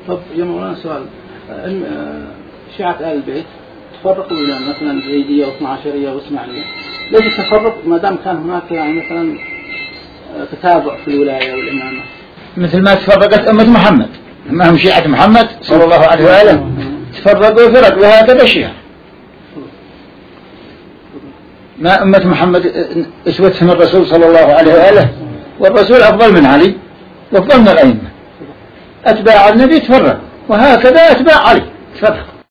طب يا مولانا سؤال، شيعة آل البيت تفرقوا إلى مثلا زيدية واثنا عشرية وإسماعيلية، ليش التفرق ما دام كان هناك يعني مثلا تتابع في الولاية والإمامة؟ مثل ما تفرقت أمة محمد، ما هم شيعة محمد صلى الله عليه وآله تفرقوا فرق، وهكذا الشيعة. ما أمة محمد اسوتهم الرسول صلى الله عليه وآله، والرسول أفضل من علي وأفضل من الأئمة. أتباع النبي تفرق، وهكذا أتباع علي تفرق.